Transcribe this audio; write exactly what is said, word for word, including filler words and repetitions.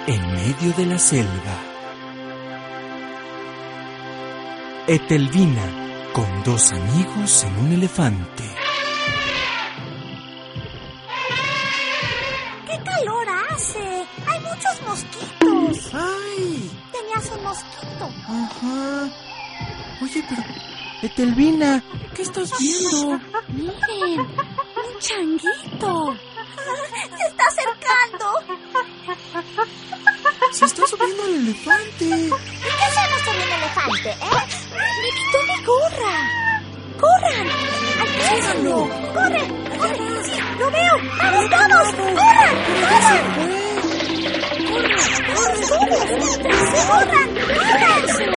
en medio de la selva. Etelvina con dos amigos en un elefante. ¡Qué calor hace! ¡Hay muchos mosquitos! ¡Ay! Tenías un mosquito. Ajá. Oye, pero... Etelvina, ¿qué estás viendo? Miren, un changuito. Se está acercando. Se está subiendo al elefante. ¿Y qué hacemos con un elefante, eh? Me quitó mi gorra. ¡Corran! ¡Alcánzalo! ¡Corre! ¡Corre! ¡Sí! ¡Lo veo! ¡Vamos, vamos! ¡Corran! ¡Corran! ¡Corran! ¡Corran! ¡Corran! ¡Corran!